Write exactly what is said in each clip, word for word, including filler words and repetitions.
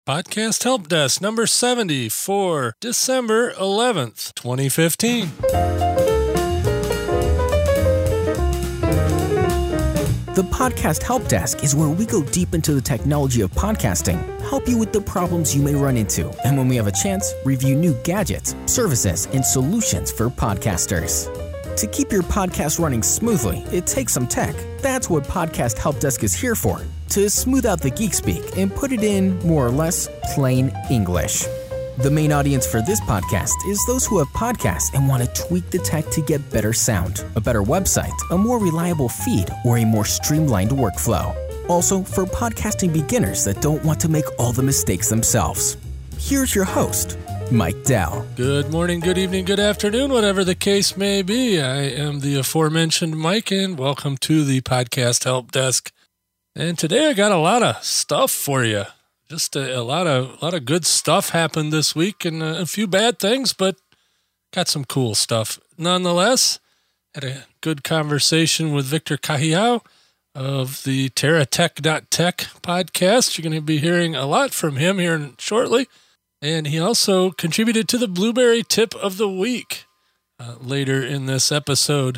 Podcast Help Desk number seventy for December eleventh, twenty fifteen. The Podcast Help Desk is where we go deep into the technology of podcasting, help you with the problems you may run into, and when we have a chance, review new gadgets, services, and solutions for podcasters. To keep your podcast running smoothly, it takes some tech. That's what Podcast Help Desk is here for, to smooth out the geek speak and put it in, more or less, plain English. The main audience for this podcast is those who have podcasts and want to tweak the tech to get better sound, a better website, a more reliable feed, or a more streamlined workflow. Also, for podcasting beginners that don't want to make all the mistakes themselves. Here's your host, Mike Dell. Good morning, good evening, good afternoon, whatever the case may be. I am the aforementioned Mike, and welcome to the Podcast Help Desk. And today I got a lot of stuff for you. Just a, a lot of a lot of good stuff happened this week, and a, a few bad things, but got some cool stuff nonetheless. Had a good conversation with Victor Cajiao of the TerraTech dot tech podcast. You're going to be hearing a lot from him here shortly. And he also contributed to the Blueberry Tip of the Week uh, later in this episode.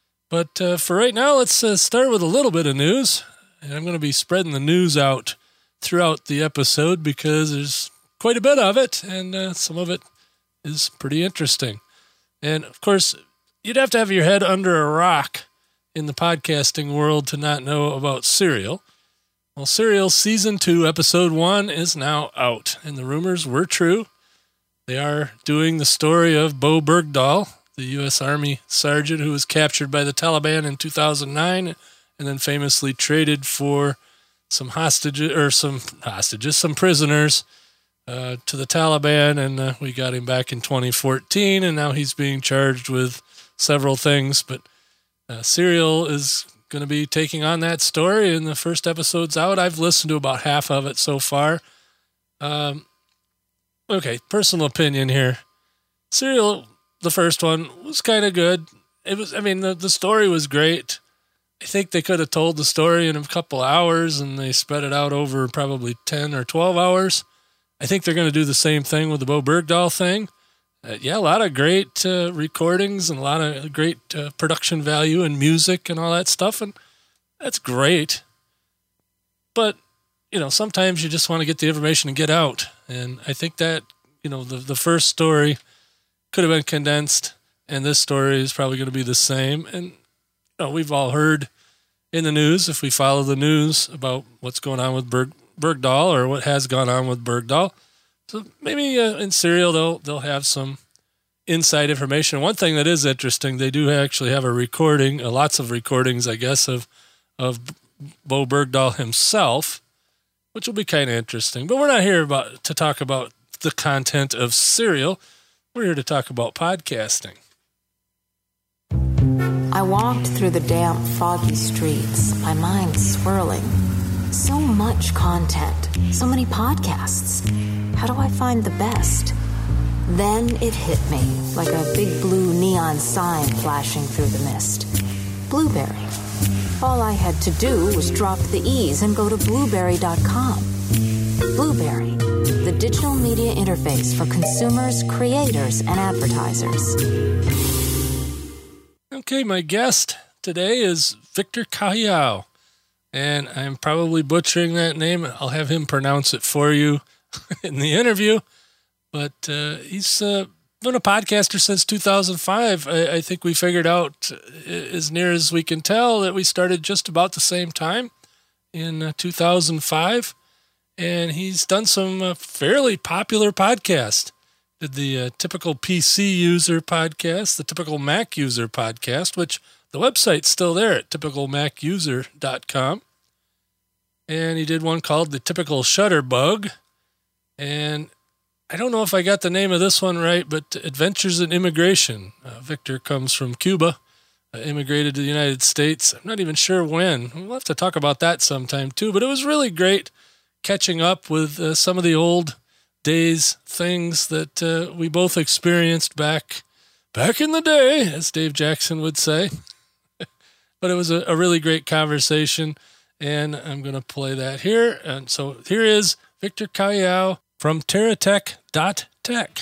But uh, for right now, let's uh, start with a little bit of news. And I'm going to be spreading the news out throughout the episode because there's quite a bit of it, and uh, some of it is pretty interesting. And, of course, you'd have to have your head under a rock in the podcasting world to not know about Serial. Well, Serial Season two, Episode one is now out, and the rumors were true. They are doing the story of Bowe Bergdahl, the U S Army sergeant who was captured by the Taliban in two thousand nine and then famously traded for some hostages, or some hostages, some prisoners uh, to the Taliban, and uh, we got him back in twenty fourteen, and now he's being charged with several things, but uh, Serial is going to be taking on that story, and the first episode's out. I've listened to about half of it so far. Um, okay, personal opinion here. Serial, the first one, was kind of good. It was, I mean, the, the story was great. I think they could have told the story in a couple hours, and they spread it out over probably ten or twelve hours. I think they're going to do the same thing with the Bowe Bergdahl thing. Uh, yeah, a lot of great uh, recordings and a lot of great uh, production value and music and all that stuff, and that's great. But, you know, sometimes you just want to get the information and get out, and I think that, you know, the, the first story could have been condensed, and this story is probably going to be the same. And, you know, we've all heard in the news, if we follow the news, about what's going on with Berg, Bergdahl or what has gone on with Bergdahl. So maybe uh, in Serial they'll they'll have some inside information. One thing that is interesting, they do actually have a recording, uh, lots of recordings, I guess, of of Bowe Bergdahl himself, which will be kind of interesting. But we're not here about to talk about the content of Serial. We're here to talk about podcasting. I walked through the damp, foggy streets, my mind swirling. So much content, so many podcasts. How do I find the best? Then it hit me, like a big blue neon sign flashing through the mist. Blueberry. All I had to do was drop the E's and go to blueberry dot com. Blueberry, the digital media interface for consumers, creators, and advertisers. Okay, my guest today is Victor Cajiao, and I'm probably butchering that name. I'll have him pronounce it for you in the interview, but uh, he's uh, been a podcaster since two thousand five. I, I think we figured out, uh, as near as we can tell, that we started just about the same time in uh, two thousand five, and he's done some uh, fairly popular podcasts. Did the uh, Typical P C User podcast, the Typical Mac User podcast, which the website's still there at typical mac user dot com. And he did one called The Typical Shutterbug. And I don't know if I got the name of this one right, but Adventures in Immigration. Uh, Victor comes from Cuba, uh, immigrated to the United States. I'm not even sure when. We'll have to talk about that sometime too. But it was really great catching up with uh, some of the old days, things that uh, we both experienced back back in the day, as Dave Jackson would say. But it was a, a really great conversation, and I'm going to play that here. And so here is Victor Callao from TerraTech dot tech.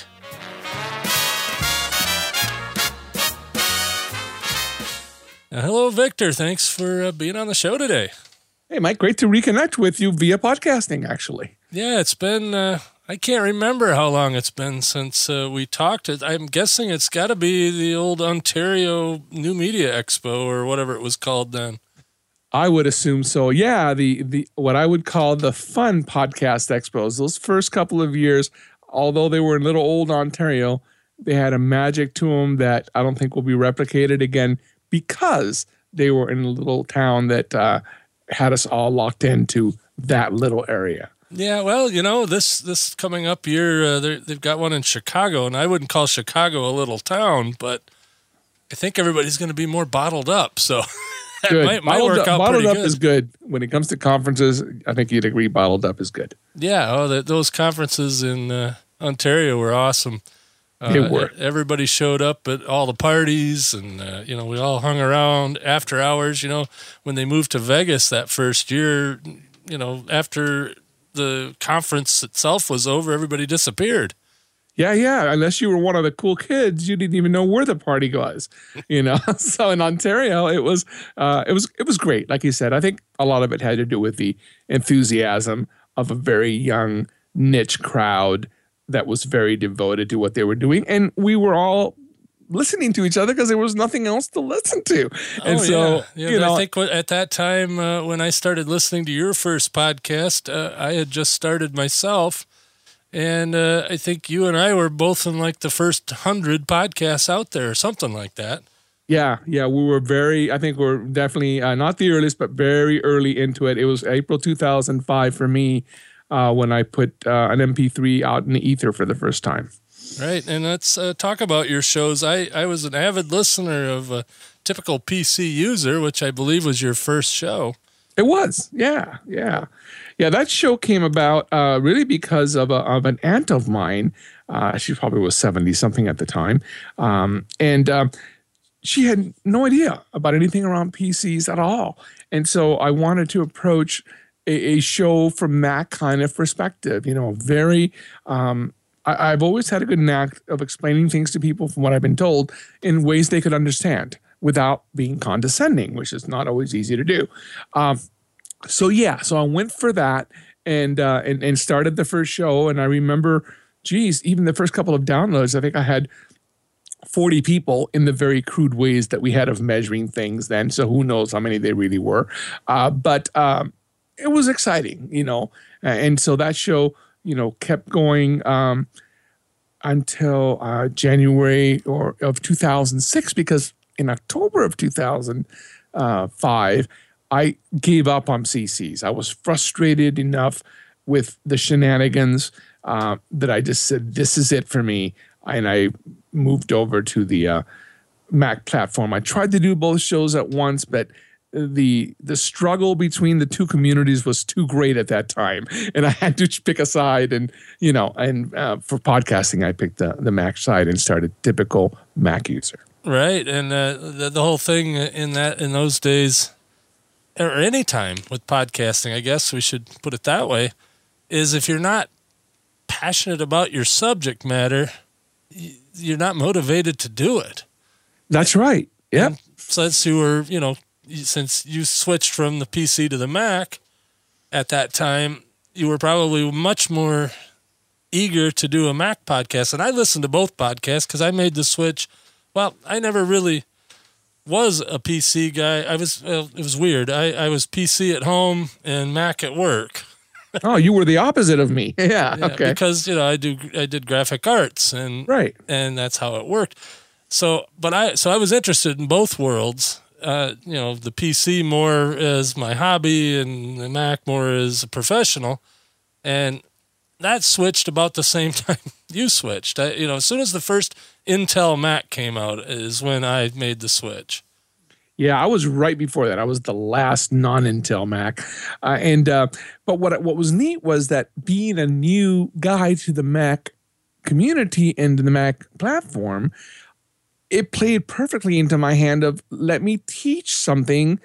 Uh, hello, Victor. Thanks for uh, being on the show today. Hey, Mike, great to reconnect with you via podcasting, actually. Yeah, it's been, uh, I can't remember how long it's been since uh, we talked. I'm guessing it's got to be the old Ontario New Media Expo or whatever it was called then. I would assume so. Yeah, the the what I would call the fun podcast expos. Those first couple of years, although they were in little old Ontario, they had a magic to them that I don't think will be replicated again because they were in a little town that uh, had us all locked into that little area. Yeah, well, you know, this this coming up year, uh, they've got one in Chicago, and I wouldn't call Chicago a little town, but I think everybody's going to be more bottled up, so that good. might, might bottled work up, out bottled pretty up good. is good. When it comes to conferences, I think you'd agree bottled up is good. Yeah, oh, the, those conferences in uh, Ontario were awesome. Uh, they were. Everybody showed up at all the parties, and uh, you know, we all hung around after hours. You know, when they moved to Vegas that first year, you know, after the conference itself was over, everybody disappeared. Yeah, yeah. Unless you were one of the cool kids, you didn't even know where the party was. You know, so in Ontario, it was uh, it was it was great. Like you said, I think a lot of it had to do with the enthusiasm of a very young niche crowd that was very devoted to what they were doing, and we were all listening to each other because there was nothing else to listen to. And oh, so, yeah. Yeah, you know, I think at that time uh, when I started listening to your first podcast, uh, I had just started myself. And uh, I think you and I were both in like the first hundred podcasts out there or something like that. Yeah, yeah, we were very, I think we're definitely uh, not the earliest, but very early into it. It was April two thousand five for me uh, when I put uh, an M P three out in the ether for the first time. Right, and let's uh, talk about your shows. I, I was an avid listener of a Typical P C User, which I believe was your first show. It was, yeah, yeah. Yeah, that show came about uh, really because of, a, of an aunt of mine. Uh, she probably was seventy-something at the time. Um, and um, she had no idea about anything around P Cs at all. And so I wanted to approach a, a show from that kind of perspective, you know, very... Um, I, I've always had a good knack of explaining things to people from what I've been told in ways they could understand without being condescending, which is not always easy to do. Um, So yeah, so I went for that and, uh, and and started the first show. And I remember, geez, even the first couple of downloads, I think I had forty people in the very crude ways that we had of measuring things then. So who knows how many they really were. Uh, but um, it was exciting, you know. And so that show, you know, kept going um, until uh, January or of two thousand six, because in October of two thousand five, I gave up on C Cs. I was frustrated enough with the shenanigans uh, that I just said, this is it for me. And I moved over to the uh, Mac platform. I tried to do both shows at once, but the the struggle between the two communities was too great at that time. And I had to pick a side. And, you know, and uh, for podcasting, I picked the, the Mac side and started Typical Mac User. Right. And uh, the, the whole thing in that in those days, or any time with podcasting, I guess we should put it that way, is if you're not passionate about your subject matter, you're not motivated to do it. That's right. Yeah. And since you were, you know, since you switched from the P C to the Mac at that time, you were probably much more eager to do a Mac podcast. And I listened to both podcasts because I made the switch. Well, I never really was a P C guy. I was, well, it was weird. I, I was P C at home and Mac at work. Oh, you were the opposite of me. Yeah, yeah, okay. Because, you know, I do I did graphic arts and right. and that's how it worked. So, but I so I was interested in both worlds. Uh, you know, the P C more as my hobby and the Mac more as a professional. And that switched about the same time you switched. I, you know, as soon as the first Intel Mac came out is when I made the switch. Yeah, I was right before that. I was the last non-Intel Mac, uh, and uh, but what what was neat was that being a new guy to the Mac community and the Mac platform, it played perfectly into my hand of let me teach something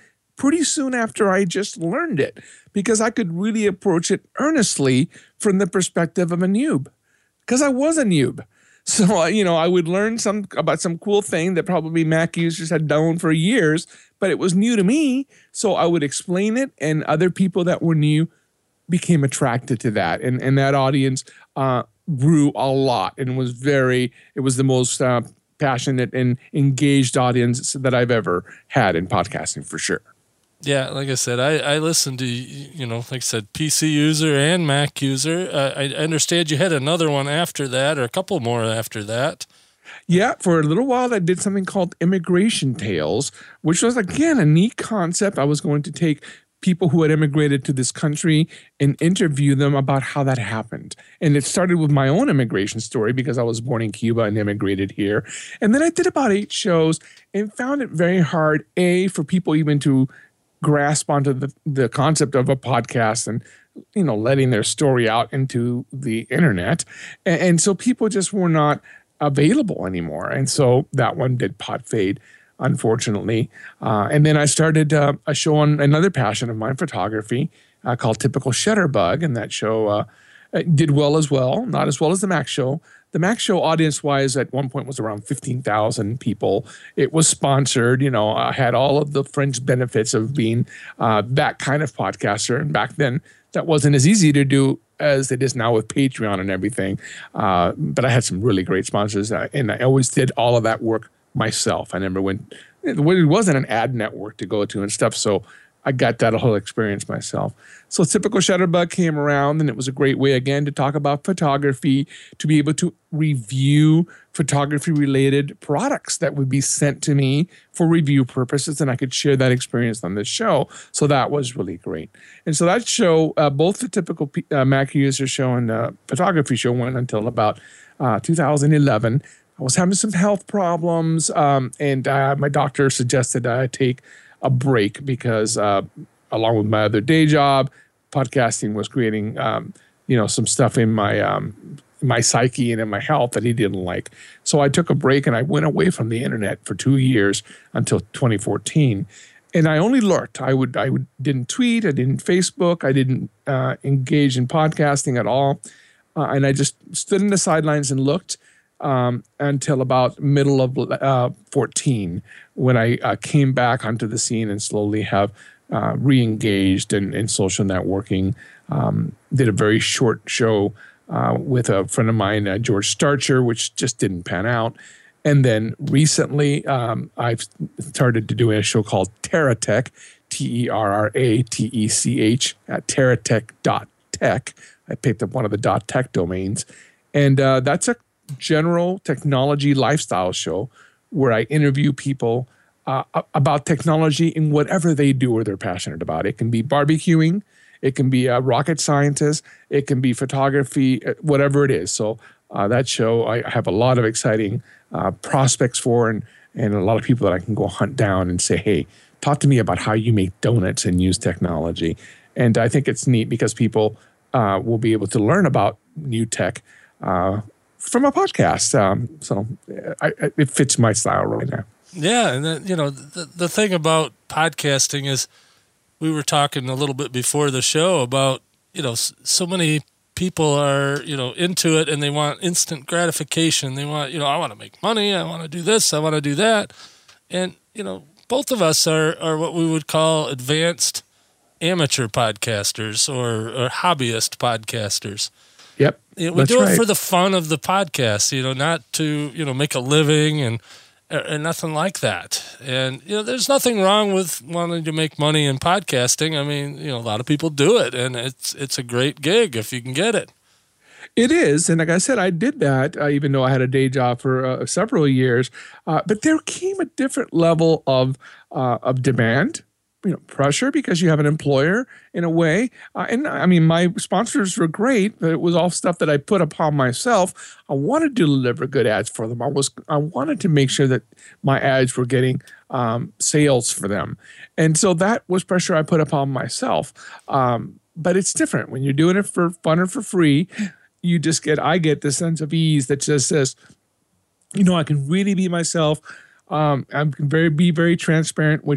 pretty soon after I just learned it, because I could really approach it earnestly from the perspective of a noob, because I was a noob. So, uh, you know, I would learn some about some cool thing that probably Mac users had known for years, but it was new to me. So I would explain it, and other people that were new became attracted to that. And, and that audience uh, grew a lot, and was very, it was the most uh, passionate and engaged audience that I've ever had in podcasting, for sure. Yeah, like I said, I, I listened to, you know, like I said, P C user and Mac user. Uh, I understand you had another one after that, or a couple more after that. Yeah, for a little while I did something called Immigration Tales, which was, again, a neat concept. I was going to take people who had immigrated to this country and interview them about how that happened. And it started with my own immigration story, because I was born in Cuba and immigrated here. And then I did about eight shows and found it very hard, A, for people even to grasp onto the, the concept of a podcast and, you know, letting their story out into the internet. And, and so people just were not available anymore. And so that one did pot fade, unfortunately. Uh, and then I started uh, a show on another passion of mine, photography, uh, called Typical Shutterbug. And that show uh, did well as well, not as well as the Mac Show. The Mac Show, audience-wise, at one point was around fifteen thousand people. It was sponsored, you know, I had all of the fringe benefits of being uh, that kind of podcaster. And back then, that wasn't as easy to do as it is now with Patreon and everything. Uh, but I had some really great sponsors, uh, and I always did all of that work myself. I never went, it wasn't an ad network to go to and stuff, so I got that whole experience myself. So Typical Shutterbug came around, and it was a great way, again, to talk about photography, to be able to review photography-related products that would be sent to me for review purposes, and I could share that experience on this show. So that was really great. And so that show, uh, both the Typical uh, Mac User show and the photography show, went until about uh, two thousand eleven. I was having some health problems, um, and uh, my doctor suggested I take a break, because uh, along with my other day job, podcasting was creating, um, you know, some stuff in my um, my psyche and in my health that he didn't like. So I took a break, and I went away from the internet for two years until twenty fourteen. And I only lurked. I would I would didn't tweet. I didn't Facebook. I didn't uh, engage in podcasting at all. Uh, and I just stood in the sidelines and looked. Um, until about middle of uh, fourteen, when I uh, came back onto the scene and slowly have uh, re-engaged in, in social networking. Um, did a very short show uh, with a friend of mine, uh, George Starcher, which just didn't pan out. And then recently, um, I've started to do a show called TerraTech, T E R R A T E C H, at terratech dot tech. I picked up one of the .tech domains. And uh, that's a general technology lifestyle show where I interview people uh, about technology in whatever they do or they're passionate about. It can be barbecuing, it can be a rocket scientist, it can be photography, whatever it is. So uh, that show, I have a lot of exciting uh, prospects for, and, and a lot of people that I can go hunt down and say, hey, talk to me about how you make donuts and use technology. And I think it's neat because people uh, will be able to learn about new tech uh, from a podcast. Um, so I, I, it fits my style right now. Yeah. And then, you know, the, the thing about podcasting is, we were talking a little bit before the show about, you know, so many people are, you know, into it and they want instant gratification. They want, you know, I want to make money. I want to do this. I want to do that. And, you know, both of us are, are what we would call advanced amateur podcasters or, or hobbyist podcasters. Yep. You know, we do right. it for the fun of the podcast, you know, not to, you know, make a living and, and nothing like that. And, you know, there's nothing wrong with wanting to make money in podcasting. I mean, you know, a lot of people do it, and it's it's a great gig if you can get it. It is. And like I said, I did that, uh, even though I had a day job for uh, several years. Uh, but there came a different level of uh, of demand, you know, pressure, because you have an employer in a way. Uh, and I mean, my sponsors were great, but it was all stuff that I put upon myself. I wanted to deliver good ads for them. I was, I wanted to make sure that my ads were getting um, sales for them. And so that was pressure I put upon myself. Um, but it's different when you're doing it for fun or for free. You just get, I get this sense of ease that just says, you know, I can really be myself. Um, I can very be very transparent, which I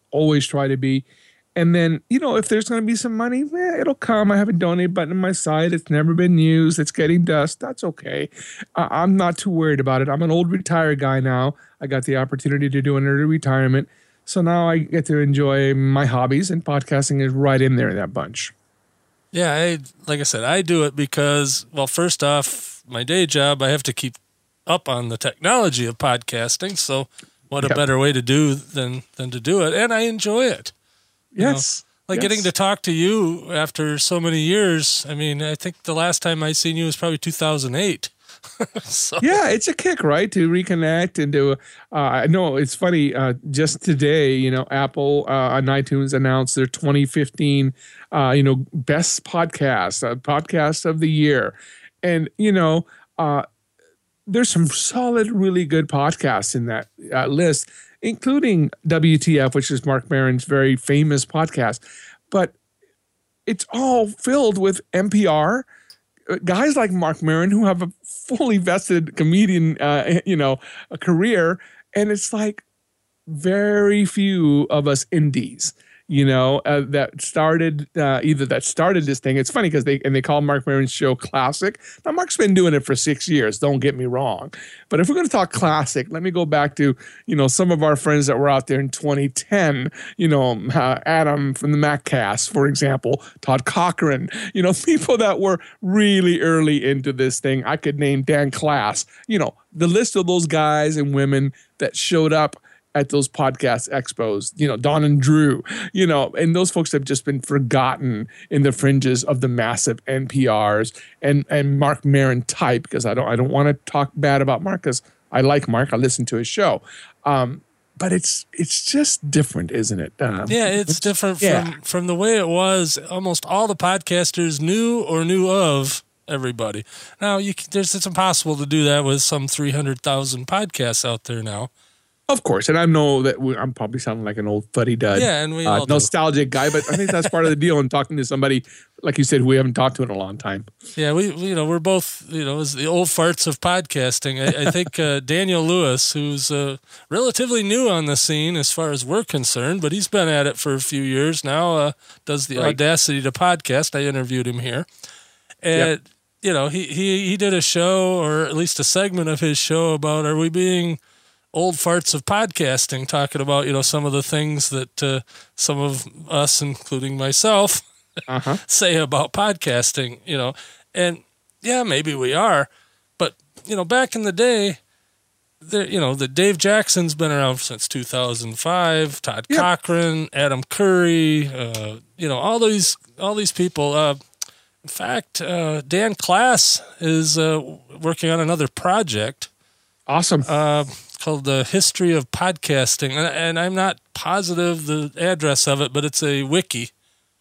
always try to be. And then, you know, if there's going to be some money, eh, it'll come. I have a donate button on my side. It's never been used. It's getting dust. That's okay. Uh, I'm not too worried about it. I'm an old retired guy now. I got the opportunity to do an early retirement. So now I get to enjoy my hobbies, and podcasting is right in there in that bunch. Yeah, I, like I said, I do it because, well, first off, my day job, I have to keep up on the technology of podcasting. So what a Yep. better way to do than, than to do it. And I enjoy it. You know, Yes. like yes. getting to talk to you after so many years. I mean, I think the last time I seen you was probably two thousand eight. so, Yeah, it's a kick, right? To reconnect and to, uh, I know it's funny, uh, just today, you know, Apple uh, on iTunes announced their twenty fifteen, uh, you know, best podcast, uh, podcast of the year. And, you know, uh, there's some solid, really good podcasts in that uh, list, including W T F, which is Mark Maron's very famous podcast. But it's all filled with N P R guys like Mark Maron who have a fully vested comedian, uh, you know, a career. And it's like very few of us indies, you know, uh, that started uh, either that started this thing. It's funny because they and they call Mark Maron's show classic. Now, Mark's been doing it for six years. Don't get me wrong, but if we're going to talk classic, let me go back to you know some of our friends that were out there in twenty ten. You know, uh, Adam from the MacCast, for example, Todd Cochran. You know, people that were really early into this thing. I could name Dan Class. You know, the list of those guys and women that showed up at those podcast expos, you know, Don and Drew, you know, and those folks have just been forgotten in the fringes of the massive N P Rs and and Mark Maron type, because I don't I don't want to talk bad about Mark, because I like Mark. I listen to his show. Um, but it's it's just different, isn't it? Um, yeah, it's different yeah. from, from the way it was. Almost all the podcasters knew or knew of everybody. Now, you can, there's it's impossible to do that with some three hundred thousand podcasts out there now. Of course, and I know that we, I'm probably sounding like an old fuddy-dud, Yeah, and we uh, all do. nostalgic guy, but I think that's part of the deal in talking to somebody, like you said, who we haven't talked to in a long time. Yeah, we, we you know we're both you know as the old farts of podcasting. I, I think uh, Daniel Lewis, who's uh, relatively new on the scene as far as we're concerned, but he's been at it for a few years now. Uh, does the Right. Audacity to Podcast? I interviewed him here, and Yep. you know he he he did a show, or at least a segment of his show, about are we being old farts of podcasting, talking about, you know, some of the things that uh, some of us, including myself, Uh-huh. say about podcasting, you know. And yeah, maybe we are, but you know, back in the day, there, you know, the Dave Jackson's been around since two thousand five, Todd Yep. Cochran, Adam Curry, uh, you know, all these all these people. Uh, in fact, uh, Dan Class is uh, working on another project. Awesome. Uh, called The History of Podcasting. And, and I'm not positive the address of it, but it's a wiki.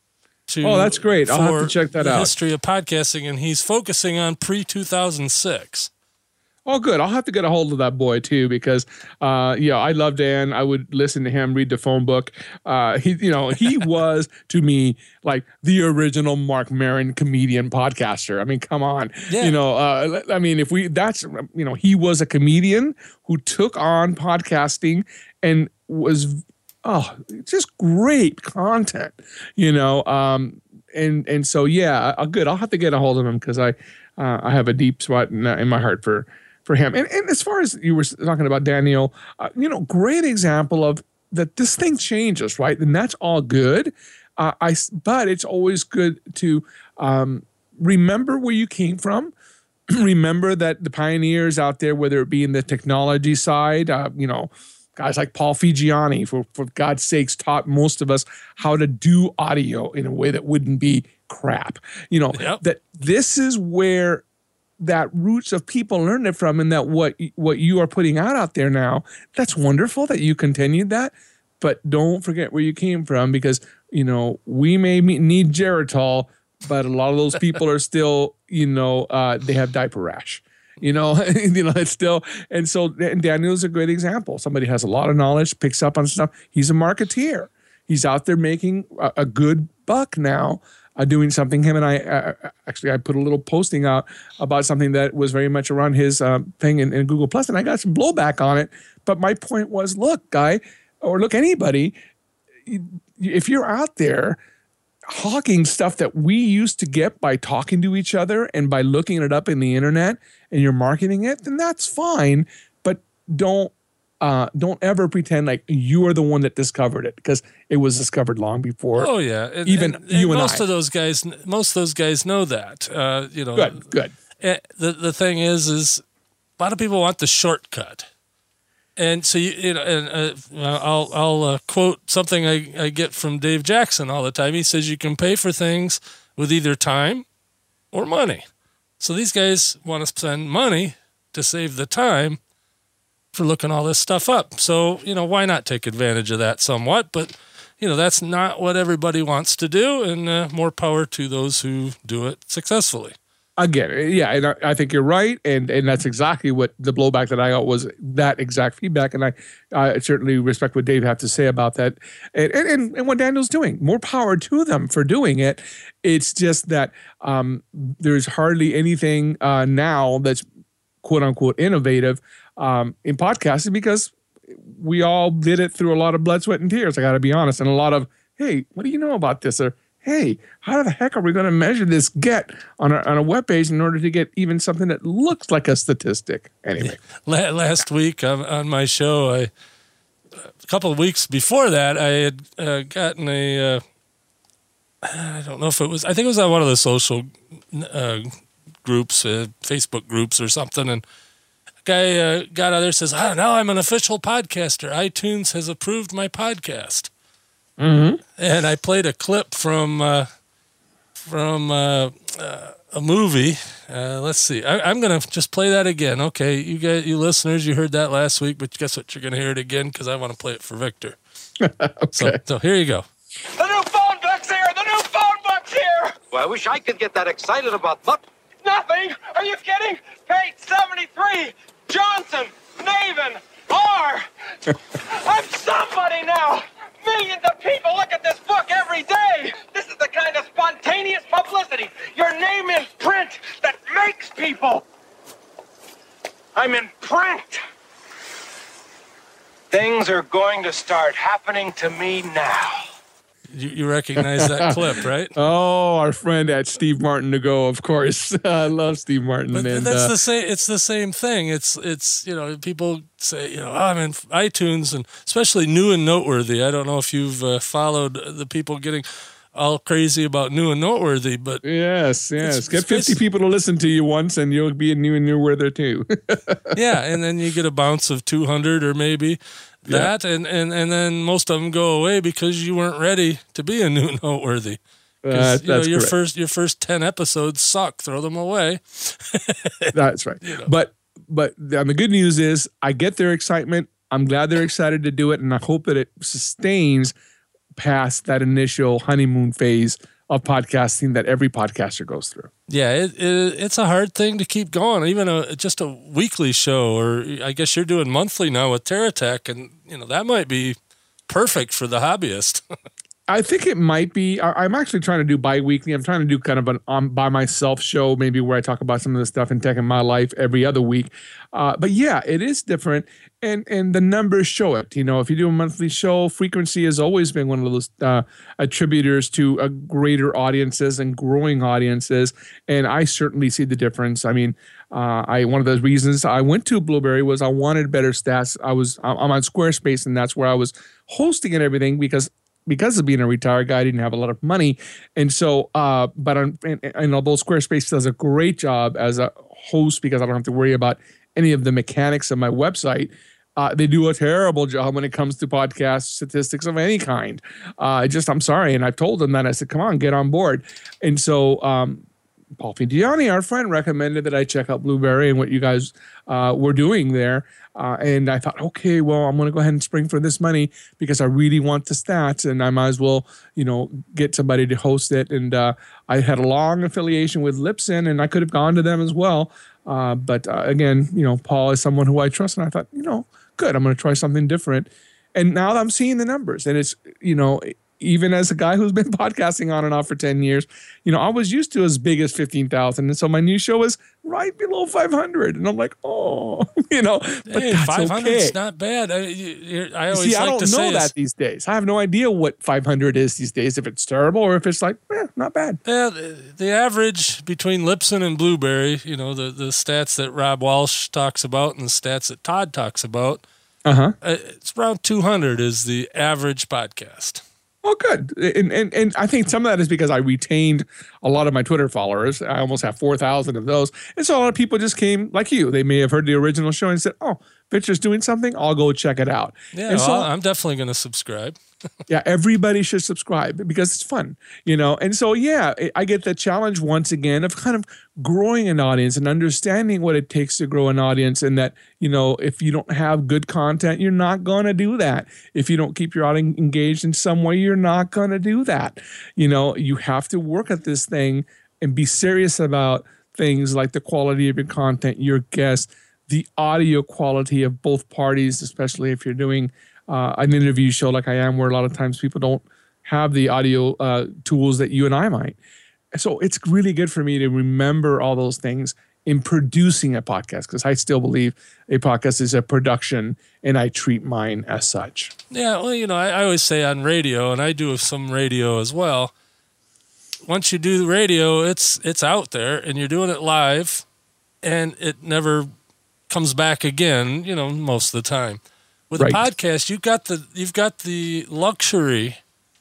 To, Oh, that's great. I'll have to for check that the out. History of Podcasting, and he's focusing on pre two thousand six. Oh, good. I'll have to get a hold of that boy too, because, uh, yeah, I love Dan. I would listen to him read the phone book. Uh, he, you know, he was to me like the original Mark Maron comedian podcaster. I mean, come on, Yeah. you know, uh, I mean, if we, that's, you know, he was a comedian who took on podcasting and was, oh, just great content, you know, um, and and so yeah, uh, good. I'll have to get a hold of him, because I, uh, I have a deep spot in, uh, in my heart for. For him. And, and as far as you were talking about Daniel, uh, you know, great example of that this thing changes, right? And that's all good. Uh, I, but it's always good to um, remember where you came from. Remember that the pioneers out there, whether it be in the technology side, uh, you know, guys like Paul Figiani, for, for God's sakes, taught most of us how to do audio in a way that wouldn't be crap. You know, Yep. that this is where that roots of people learn it from, and that what what you are putting out out there now, that's wonderful that you continued that, but don't forget where you came from, because you know we may me- need Geritol, but a lot of those people are still, you know, uh, they have diaper rash, you know, you know, it's still, and so and Daniel's a great example. Somebody has a lot of knowledge, picks up on stuff. He's a marketeer. He's out there making a, a good buck now. Uh, doing something. Him and I, uh, actually, I put a little posting out about something that was very much around his uh, thing in, in Google Plus, and I got some blowback on it. But my point was, look, guy, or look, anybody, if you're out there hawking stuff that we used to get by talking to each other and by looking it up in the internet and you're marketing it, then that's fine. But don't uh, don't ever pretend like you are the one that discovered it, because it was discovered long before. Oh yeah, and, even and, you and and most I. of those guys, most of those guys know that. Uh, you know, Good, good. The the thing is, is a lot of people want the shortcut. And so you, you know, and uh, I'll I'll uh, quote something I, I get from Dave Jackson all the time. He says you can pay for things with either time or money. So these guys want to spend money to save the time for looking all this stuff up. So, you know, why not take advantage of that somewhat? But, you know, that's not what everybody wants to do, and uh, more power to those who do it successfully. Again, yeah, and I, I think you're right, and and that's exactly what the blowback that I got was, that exact feedback, and I, I certainly respect what Dave had to say about that, and, and and what Daniel's doing. More power to them for doing it. It's just that um, there's hardly anything uh, now that's quote unquote innovative um, in podcasting, because we all did it through a lot of blood, sweat, and tears. I got to be honest, and a lot of, hey, what do you know about this? Or hey, how the heck are we going to measure this get on a, on a webpage in order to get even something that looks like a statistic? Anyway. Last week on, on my show, I, a couple of weeks before that, I had uh, gotten a, uh, I don't know if it was, I think it was on one of the social uh, groups, uh, Facebook groups or something, and a guy uh, got out there and says, oh, now I'm an official podcaster. iTunes has approved my podcast. Mm-hmm. And I played a clip from uh, from uh, uh, a movie. Uh, let's see. I, I'm going to just play that again. Okay, you guys, you listeners, you heard that last week, but guess what? You're going to hear it again because I want to play it for Victor. Okay. So, so here you go. The new phone book's here! The new phone book's here! Well, I wish I could get that excited about what? Nothing! Are you kidding? Page seventy-three! Johnson! Naven! R! I'm somebody now! Millions of people look at this book every day! This is the kind of spontaneous publicity your name in print that makes people! I'm in print! Things are going to start happening to me now. You, you recognize that clip, right? Oh, our friend at Steve Martin to go, of course. I love Steve Martin. But and, that's uh, the same. It's the same thing. It's it's you know, people say, you know, oh, I'm in iTunes, and especially New and Noteworthy. I don't know if you've uh, followed the people getting all crazy about New and Noteworthy, but yes, yes, it's, get it's fifty people to listen to you once, and you'll be a new and new worthy too. Yeah, and then you get a bounce of two hundred or maybe that, yeah. and, and, and then most of them go away because you weren't ready to be a New and Noteworthy. Uh, you know, your correct. first your first ten episodes suck. Throw them away. That's right. You know. But but the good news is I get their excitement. I'm glad they're excited to do it, and I hope that it sustains past that initial honeymoon phase of podcasting that every podcaster goes through. Yeah, it, it, it's a hard thing to keep going. Even a just a weekly show, or I guess you're doing monthly now with TerraTech, and you know that might be perfect for the hobbyist. I think it might be. I, I'm actually trying to do bi-weekly. I'm trying to do kind of an on by myself show, maybe where I talk about some of the stuff in tech in my life every other week. Uh, but yeah, it is different, and and the numbers show it. You know, if you do a monthly show, frequency has always been one of those uh, attributors to a greater audiences and growing audiences, and I certainly see the difference. I mean, uh, I one of those reasons I went to Blueberry was I wanted better stats. I was I'm on Squarespace, and that's where I was hosting and everything because. Because of being a retired guy, I didn't have a lot of money. And so, uh, but I'm, and, and although Squarespace does a great job as a host because I don't have to worry about any of the mechanics of my website, uh, they do a terrible job when it comes to podcast statistics of any kind. Uh, just, I'm sorry. And I've told them that. I said, come on, get on board. And so, um, Paul Fidiani, our friend, recommended that I check out Blueberry and what you guys uh, were doing there. Uh, and I thought, okay, well, I'm going to go ahead and spring for this money because I really want the stats, and I might as well, you know, get somebody to host it. And uh, I had a long affiliation with Libsyn, and I could have gone to them as well. Uh, but uh, again, you know, Paul is someone who I trust, and I thought, you know, good, I'm going to try something different. And now I'm seeing the numbers, and it's, you know, even as a guy who's been podcasting on and off for ten years, you know, I was used to as big as fifteen thousand. And so my new show is right below five hundred. And I'm like, oh, you know, but Hey, that's five hundred okay. is not bad. I, you- you're- I always See, I like don't to know say that is- these days. I have no idea what five hundred is these days, if it's terrible or if it's like, eh, not bad. Yeah, the, the average between Lipson and Blueberry, you know, the, the stats that Rob Walsh talks about and the stats that Todd talks about, Uh-huh. uh, it's around two hundred is the average podcast. Oh, good. And, and and I think some of that is because I retained a lot of my Twitter followers. I almost have four thousand of those. And so a lot of people just came like you. They may have heard the original show and said, oh, Victor's doing something. I'll go check it out. Yeah, and well, so, I'm definitely going to subscribe. yeah, everybody should subscribe because it's fun, you know? And so, yeah, I get the challenge once again of kind of growing an audience and understanding what it takes to grow an audience, and that, you know, if you don't have good content, you're not going to do that. If you don't keep your audience engaged in some way, you're not going to do that. You know, you have to work at this thing and be serious about things like the quality of your content, your guests, the audio quality of both parties, especially if you're doing uh, an interview show like I am, where a lot of times people don't have the audio uh, tools that you and I might. So it's really good for me to remember all those things in producing a podcast, because I still believe a podcast is a production and I treat mine as such. Yeah, well, you know, I, I always say on radio, and I do some radio as well. Once you do the radio, it's it's out there, and you're doing it live, and it never comes back again. You know, most of the time. With Right. a podcast, you've got the you've got the luxury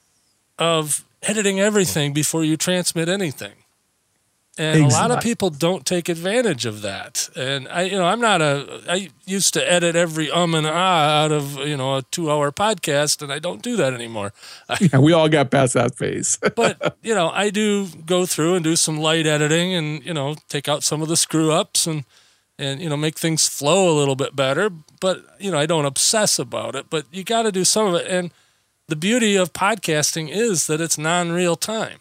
of editing everything before you transmit anything. And a lot of Exactly. people don't take advantage of that. And I, you know, I'm not a. I used to edit every um and ah out of you know a two-hour podcast, and I don't do that anymore. Yeah, we all got past that phase. But you know, I do go through and do some light editing, and you know, take out some of the screw ups, and and you know, make things flow a little bit better. But you know, I don't obsess about it. But you got to do some of it. And the beauty of podcasting is that it's non-real time.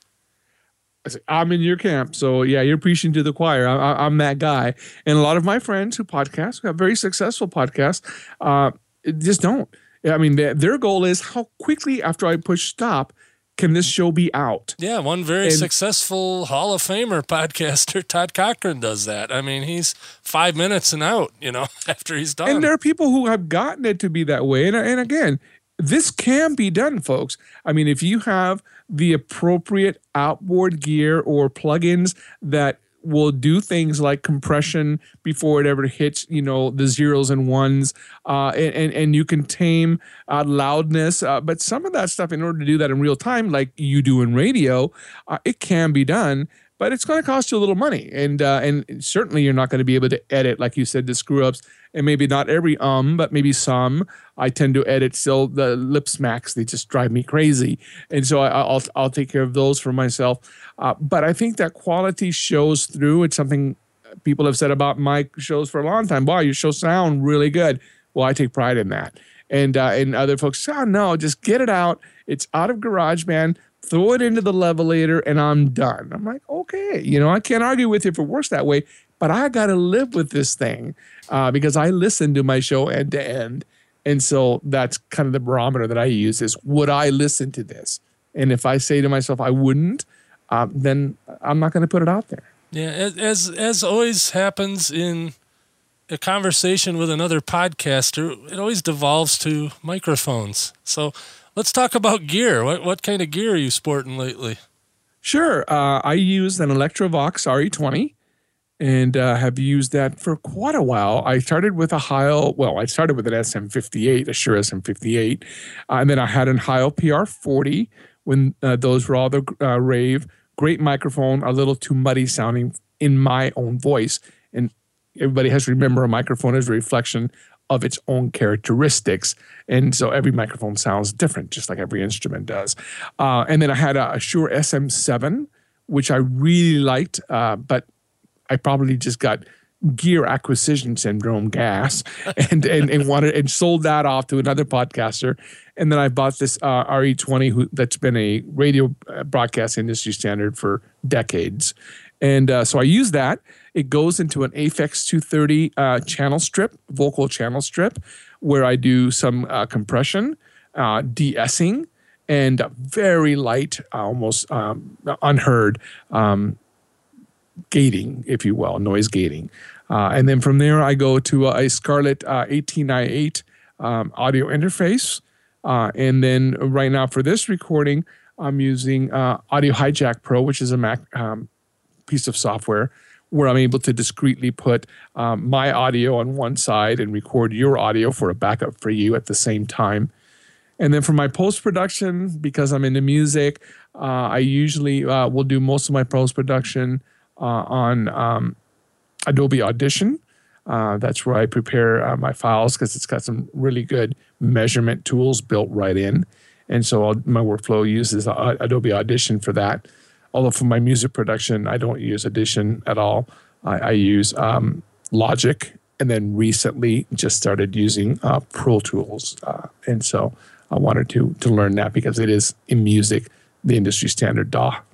I'm in your camp. So, yeah, you're preaching to the choir. I, I, I'm that guy. And a lot of my friends who podcast, who have very successful podcasts, uh, just don't. I mean, their, their goal is how quickly after I push stop can this show be out? Yeah, one very And- successful Hall of Famer podcaster, Todd Cochran, does that. I mean, he's five minutes and out, you know, after he's done. And there are people who have gotten it to be that way. And, and again, this can be done, folks. I mean, if you have the appropriate outboard gear or plugins that will do things like compression before it ever hits, you know, the zeros and ones, uh, and, and and you can tame uh, loudness. Uh, but some of that stuff, in order to do that in real time, like you do in radio, uh, it can be done. But it's going to cost you a little money, and uh, and certainly you're not going to be able to edit, like you said, the screw ups, and maybe not every um, but maybe some. I tend to edit still the lip smacks; they just drive me crazy, and so I, I'll I'll take care of those for myself. Uh, but I think that quality shows through. It's something people have said about my shows for a long time. Wow, your shows sound really good. Well, I take pride in that, and uh, and other folks say, oh no, just get it out. It's out of GarageBand. Throw it into the levelator and I'm done. I'm like, okay, you know, I can't argue with you if it works that way, but I got to live with this thing uh, because I listen to my show end to end. And so that's kind of the barometer that I use is, would I listen to this? And if I say to myself, I wouldn't, uh, then I'm not going to put it out there. Yeah, as as always happens in a conversation with another podcaster, it always devolves to microphones. So let's talk about gear. What what kind of gear are you sporting lately? Sure. Uh, I use an Electrovox R E twenty and uh, have used that for quite a while. I started with a Heil, well, I started with an S M fifty-eight, a Shure S M fifty-eight, uh, and then I had an Heil P R forty when uh, those were all the uh, rave. Great microphone, a little too muddy sounding in my own voice. And everybody has to remember a microphone is a reflection of its own characteristics. And so every microphone sounds different, just like every instrument does. Uh, and then I had a, a Shure S M seven, which I really liked, uh, but I probably just got gear acquisition syndrome gas and, and, and wanted and sold that off to another podcaster. And then I bought this uh, R E twenty who, that's been a radio broadcast industry standard for decades. And uh, so I use that. It goes into an Aphex two thirty uh, channel strip, vocal channel strip, where I do some uh, compression, uh, de-essing, and very light, almost um, unheard um, gating, if you will, noise gating. Uh, and then from there, I go to a, a Scarlett uh, eighteen ninety-eight um, audio interface. Uh, and then right now for this recording, I'm using uh, Audio Hijack Pro, which is a Mac um, piece of software where I'm able to discreetly put um, my audio on one side and record your audio for a backup for you at the same time. And then for my post-production, because I'm into music, uh, I usually uh, will do most of my post-production uh, on um, Adobe Audition. Uh, that's where I prepare uh, my files because it's got some really good measurement tools built right in. And so I'll, my workflow uses uh, Adobe Audition for that. Although for my music production, I don't use Audition at all. I, I use um, Logic, and then recently just started using uh, Pro Tools. Uh, and so I wanted to to learn that because it is in music the industry standard D A W.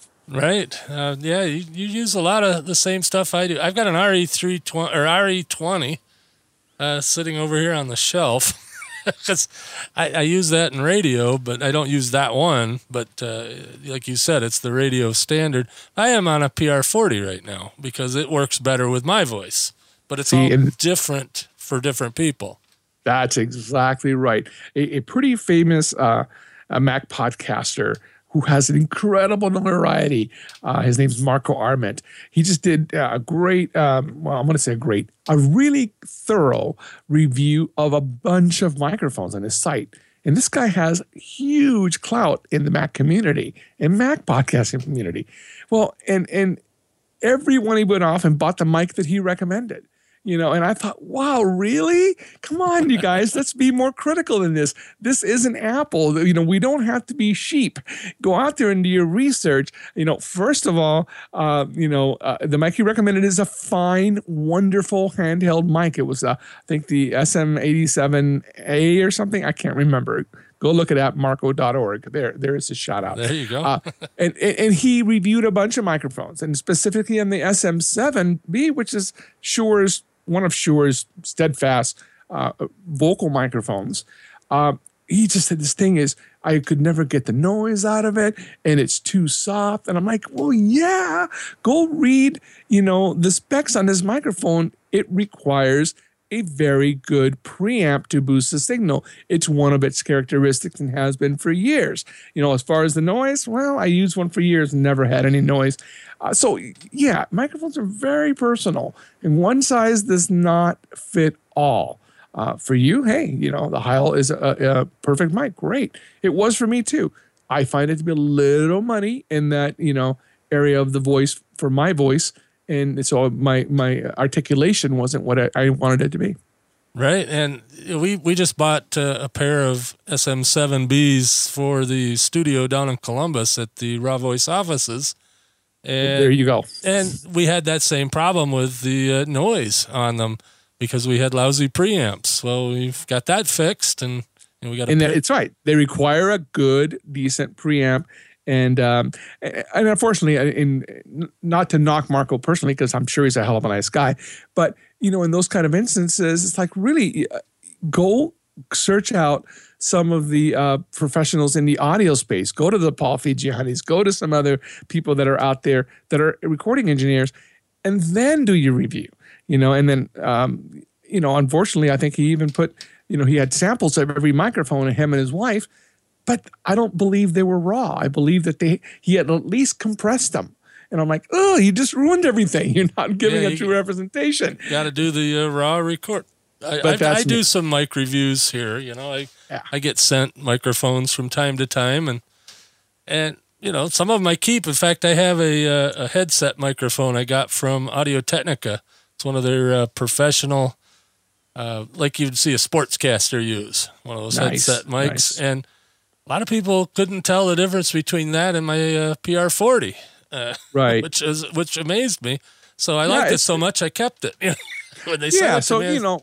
Right. Uh, yeah, you, you use a lot of the same stuff I do. I've got an R E three twenty or R E twenty uh, sitting over here on the shelf. Because I, I use that in radio, but I don't use that one. But uh, like you said, it's the radio standard. I am on a P R forty right now because it works better with my voice. But it's See, all and different for different people. That's exactly right. A, a pretty famous uh, a Mac podcaster who has an incredible notoriety. Uh, his name's Marco Arment. He just did a great, um, well, I'm going to say a great, a really thorough review of a bunch of microphones on his site. And this guy has huge clout in the Mac community and Mac podcasting community. Well, and and everyone he went off and bought the mic that he recommended. You know, and I thought, wow, really? Come on, you guys, let's be more critical than this. This isn't Apple. You know, we don't have to be sheep. Go out there and do your research. You know, first of all, uh, you know, uh, the mic he recommended is a fine, wonderful handheld mic. It was, uh, I think, the S M eighty-seven A or something. I can't remember. Go look it at marco dot org. There, there is a shout out. There you go. uh, and, and and he reviewed a bunch of microphones, and specifically on the S M seven B, which is Shure's one of Shure's steadfast uh, vocal microphones. Uh, he just said this thing is, I could never get the noise out of it, and it's too soft. And I'm like, well, yeah, go read, you know, the specs on this microphone. It requires a very good preamp to boost the signal. It's one of its characteristics and has been for years. You know, as far as the noise, well, I used one for years and never had any noise. Uh, so, yeah, microphones are very personal, and one size does not fit all. Uh, for you, hey, you know, the Heil is a, a perfect mic. Great. It was for me, too. I find it to be a little money in that, you know, area of the voice for my voice. And so my my articulation wasn't what I, I wanted it to be. Right. And we, we just bought uh, a pair of S M seven Bs for the studio down in Columbus at the Raw Voice offices. And, there you go. And we had that same problem with the uh, noise on them because we had lousy preamps. Well, we've got that fixed, and, and we got. And that, it's right. They require a good, decent preamp. And um, and unfortunately, in not to knock Marco personally, because I'm sure he's a hell of a nice guy, but you know, in those kind of instances, it's like really go search out some of the uh, professionals in the audio space. Go to the Paul Figianis. Go to some other people that are out there that are recording engineers, and then do your review. You know, and then um, you know, unfortunately, I think he even put you know he had samples of every microphone, and him and his wife. But I don't believe they were raw. I believe that they he had at least compressed them. And I'm like, oh, you just ruined everything. You're not giving yeah, a true representation. Got to do the uh, raw record. I, I, I do some mic reviews here. You know, I yeah. I get sent microphones from time to time, and and you know some of them I keep. In fact, I have a a headset microphone I got from Audio Technica. It's one of their uh, professional, uh, like you'd see a sportscaster use, one of those nice, headset mics, nice. And a lot of people couldn't tell the difference between that and my uh, P R forty, uh, right? Which is which amazed me. So I yeah, liked it so much I kept it. When they yeah, it so me, you know,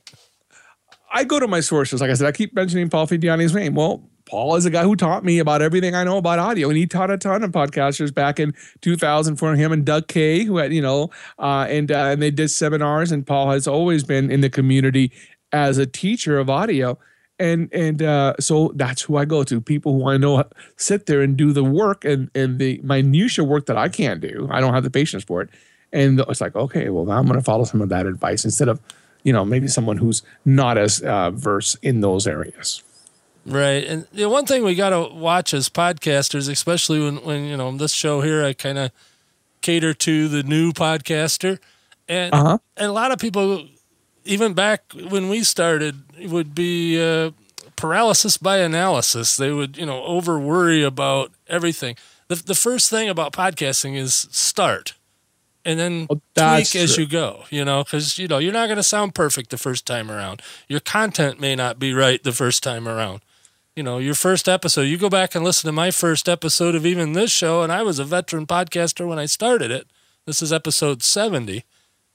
I go to my sources. Like I said, I keep mentioning Paul Figiani's name. Well, Paul is a guy who taught me about everything I know about audio, and he taught a ton of podcasters back in two thousand for him and Doug Kay, who had you know, uh, and uh, and they did seminars. And Paul has always been in the community as a teacher of audio. And and uh, so that's who I go to. People who I know sit there and do the work and, and the minutia work that I can't do. I don't have the patience for it. And it's like, okay, well, now I'm going to follow some of that advice instead of, you know, maybe someone who's not as uh, versed in those areas. Right. And the one thing we got to watch as podcasters, especially when, when you know, this show here, I kind of cater to the new podcaster. And, uh-huh. and a lot of people, even back when we started, would be uh, paralysis by analysis. They would, you know, over worry about everything. The, the first thing about podcasting is start and then oh, tweak as true. you go, you know, because, you know, you're not going to sound perfect the first time around. Your content may not be right the first time around. You know, your first episode, you go back and listen to my first episode of even this show, and I was a veteran podcaster when I started it. This is episode seventy.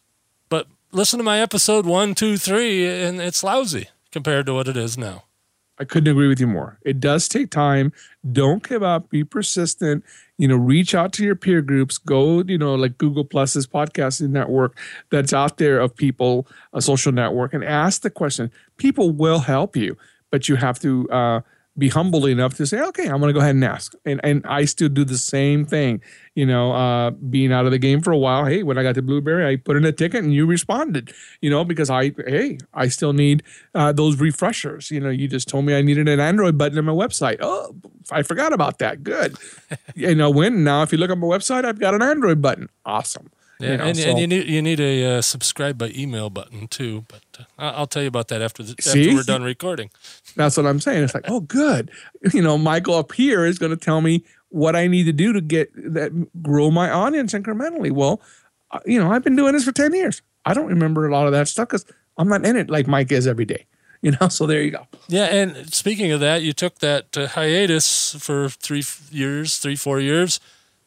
But listen to my episode one, two, three, and it's lousy compared to what it is now. I couldn't agree with you more. It does take time. Don't give up. Be persistent. You know, reach out to your peer groups. Go, you know, like Google Plus's podcasting network that's out there of people, a social network, and ask the question. People will help you, but you have to uh, be humble enough to say, okay, I'm going to go ahead and ask. And and I still do the same thing. You know, uh, being out of the game for a while. Hey, when I got to Blueberry, I put in a ticket and you responded, you know, because I, hey, I still need uh, those refreshers. You know, you just told me I needed an Android button on my website. Oh, I forgot about that. Good. You know, when now, if you look on my website, I've got an Android button. Awesome. Yeah, you know, and, so. and you need you need a uh, subscribe by email button too. But uh, I'll tell you about that after the, See? after we're done recording. That's what I'm saying. It's like, oh, good. You know, Michael up here is going to tell me what I need to do to get that, grow my audience incrementally. Well, uh, you know, I've been doing this for ten years. I don't remember a lot of that stuff because I'm not in it like Mike is every day. You know, so there you go. Yeah, and speaking of that, you took that uh, hiatus for three years, three, four years.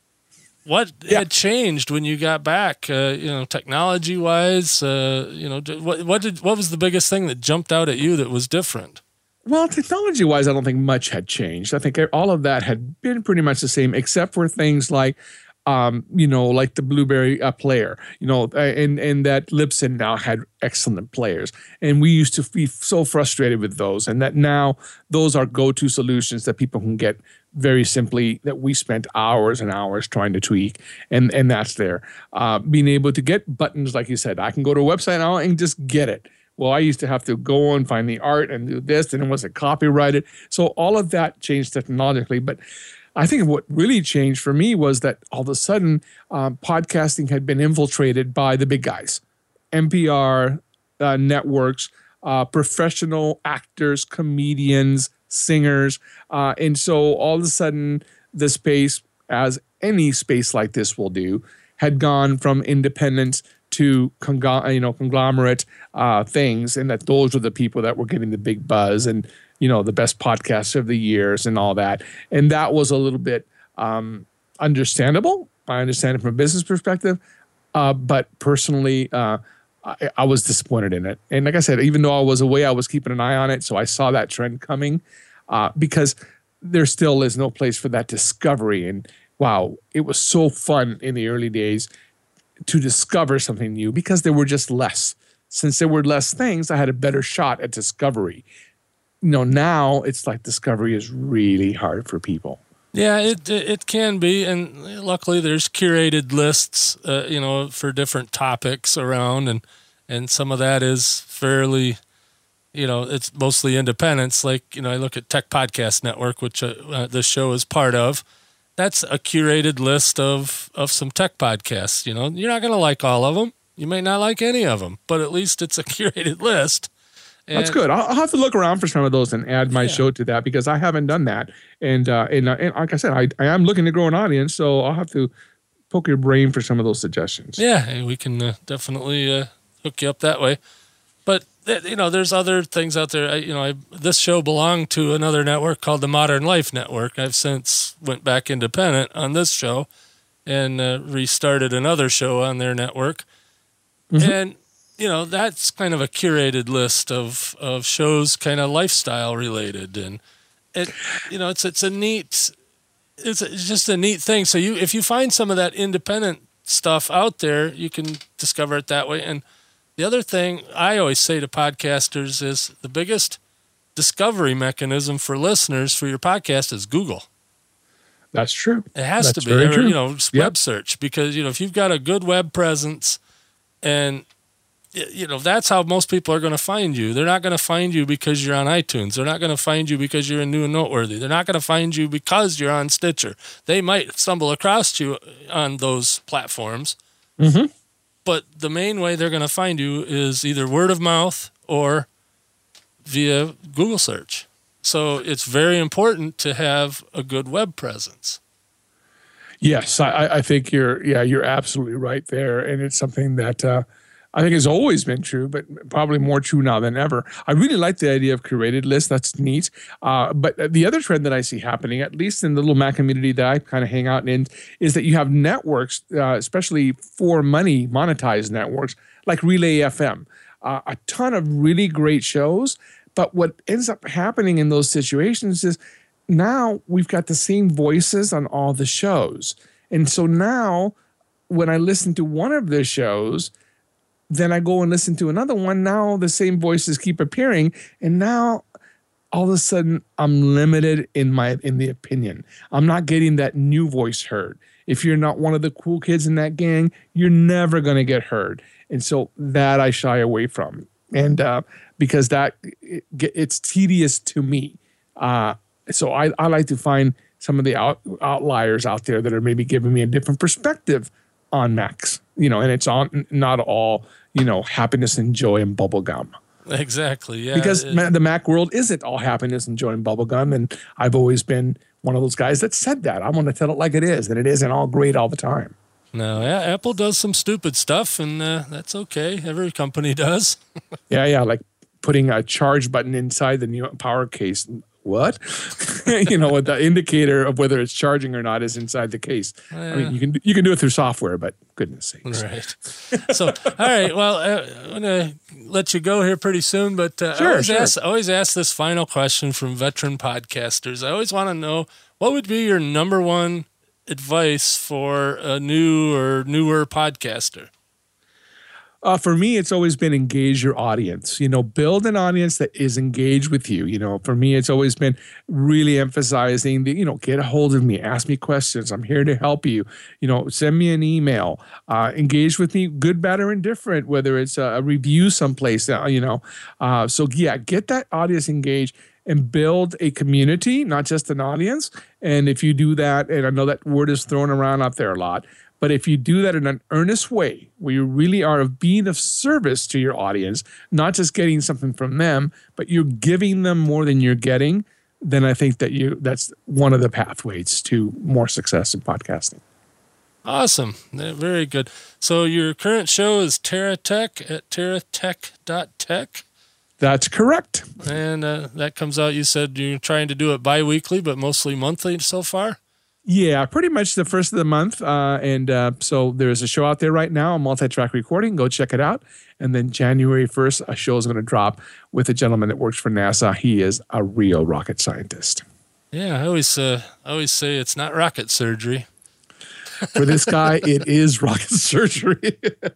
What yeah. had changed when you got back? Uh, you know, technology wise. Uh, you know, what what did what was the biggest thing that jumped out at you that was different? Well, technology wise, I don't think much had changed. I think all of that had been pretty much the same, except for things like, um, you know, like the Blueberry uh, player, you know, and and that Libsyn now had excellent players, and we used to be so frustrated with those, and that now those are go-to solutions that people can get very simply, that we spent hours and hours trying to tweak, and and that's there. Uh, being able to get buttons, like you said, I can go to a website now and just get it. Well, I used to have to go and find the art and do this, and it wasn't copyrighted. So all of that changed technologically. But I think what really changed for me was that all of a sudden, um, podcasting had been infiltrated by the big guys, N P R, uh, networks, uh, professional actors, comedians, singers. Uh, and so all of a sudden, the space, as any space like this will do, had gone from independence to you know conglomerate uh, things, and that those were the people that were getting the big buzz and you know the best podcasts of the years and all that. And that was a little bit um, understandable. I understand it from a business perspective, uh, but personally, uh, I, I was disappointed in it. And like I said, even though I was away, I was keeping an eye on it, so I saw that trend coming uh, because there still is no place for that discovery. And wow, it was so fun in the early days to discover something new because there were just less. Since there were less things, I had a better shot at discovery. You know, now it's like discovery is really hard for people. Yeah, it it can be, and luckily there's curated lists, uh, you know, for different topics around, and and some of that is fairly, you know, it's mostly independents. Like, you know, I look at Tech Podcast Network, which uh, uh, this show is part of. That's a curated list of, of some tech podcasts. You know, you're not going to like all of them. You may not like any of them, but at least it's a curated list. And that's good. I'll, I'll have to look around for some of those and add my yeah. show to that because I haven't done that. And uh, and, uh, and like I said, I, I am looking to grow an audience, so I'll have to poke your brain for some of those suggestions. Yeah, we can uh, definitely uh, hook you up that way. But you know, there's other things out there. I, you know, I, this show belonged to another network called the Modern Life Network. I've since went back independent on this show and uh, restarted another show on their network. Mm-hmm. And, you know, that's kind of a curated list of, of shows kind of lifestyle related. And, it, you know, it's it's a neat, it's, a, it's just a neat thing. So you if you find some of that independent stuff out there, you can discover it that way. And the other thing I always say to podcasters is the biggest discovery mechanism for listeners for your podcast is Google. That's true. It has That's to be, very or, true. you know, just Yep. web search, because, you know, if you've got a good web presence, and, you know, that's how most people are going to find you. They're not going to find you because you're on iTunes. They're not going to find you because you're in New and Noteworthy. They're not going to find you because you're on Stitcher. They might stumble across you on those platforms, Mm-hmm. but the main way they're going to find you is either word of mouth or via Google search. So it's very important to have a good web presence. Yes, I, I think you're. Yeah, you're absolutely right there, and it's something that uh, I think has always been true, but probably more true now than ever. I really like the idea of curated lists. That's neat. Uh, but the other trend that I see happening, at least in the little Mac community that I kind of hang out in, is that you have networks, uh, especially for money monetized networks like Relay F M. Uh, a ton of really great shows. But what ends up happening in those situations is now we've got the same voices on all the shows. And so now when I listen to one of the shows, then I go and listen to another one. Now the same voices keep appearing. And now all of a sudden I'm limited in my in the opinion. I'm not getting that new voice heard. If you're not one of the cool kids in that gang, you're never going to get heard. And so that I shy away from. And uh, because that it, it's tedious to me. Uh, so I, I like to find some of the out, outliers out there that are maybe giving me a different perspective on Macs, you know, and it's on not all, you know, happiness and joy and bubblegum. Exactly. Yeah. Because It- ma- the Mac world isn't all happiness and joy and bubblegum. And I've always been one of those guys that said that. I want to tell it like it is, and it isn't all great all the time. No, yeah, Apple does some stupid stuff, and uh, that's okay. Every company does. Yeah, yeah, like putting a charge button inside the new power case. What? You know, what the indicator of whether it's charging or not is inside the case. I mean, you can you can do it through software, but goodness sakes. Right. So, all right. Well, uh, I'm going to let you go here pretty soon, but uh, Sure, I always, sure. ask, I always ask this final question from veteran podcasters. I always want to know, what would be your number one advice for a new or newer podcaster? Uh, for me, it's always been engage your audience. You know, build an audience that is engaged with you. You know, for me, it's always been really emphasizing the, you know, get a hold of me, ask me questions. I'm here to help you. You know, send me an email, uh, engage with me, good, bad, or indifferent, whether it's a, a review someplace, uh, you know. Uh, so, yeah, get that audience engaged and build a community, not just an audience. And if you do that, and I know that word is thrown around out there a lot, but if you do that in an earnest way, where you really are of being of service to your audience, not just getting something from them, but you're giving them more than you're getting, then I think that you that's one of the pathways to more success in podcasting. Awesome. Yeah, very good. So your current show is TerraTech at terratech dot tech. That's correct. And uh, that comes out, you said you're trying to do it bi-weekly, but mostly monthly so far? Yeah, pretty much the first of the month. Uh, and uh, so there's a show out there right now, a multi-track recording. Go check it out. And then January first, a show is going to drop with a gentleman that works for NASA. He is a real rocket scientist. Yeah, I always, uh, I always say it's not rocket surgery. For this guy, it is rocket surgery.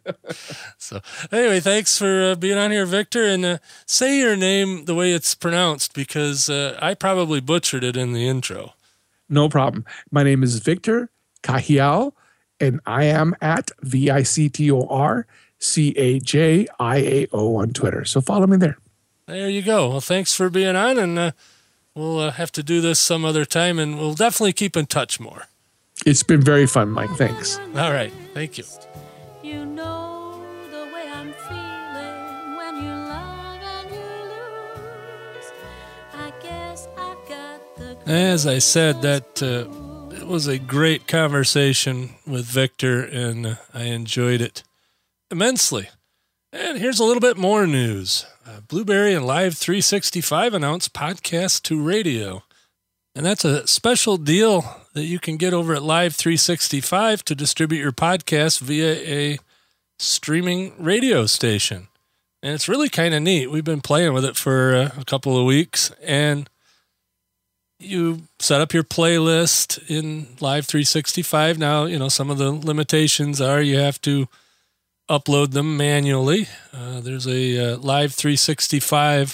So anyway, thanks for uh, being on here, Victor. And uh, say your name the way it's pronounced, because uh, I probably butchered it in the intro. No problem. My name is Victor Cajiao, and I am at V I C T O R C A J I A O on Twitter. So follow me there. There you go. Well, thanks for being on, and uh, we'll uh, have to do this some other time, and we'll definitely keep in touch more. It's been very fun, Mike. Thanks. All right. Thank you. You know the way I'm feeling when you love and you lose. I guess I've got the As I said, that uh, it was a great conversation with Victor, and uh, I enjoyed it immensely. And here's a little bit more news. Uh, Blueberry and Live three sixty-five announced podcast to radio. And that's a special deal that you can get over at Live three sixty-five to distribute your podcast via a streaming radio station. And it's really kind of neat. We've been playing with it for uh, a couple of weeks, and you set up your playlist in Live three sixty-five. Now, you know, some of the limitations are you have to upload them manually. Uh, there's a uh, Live three sixty-five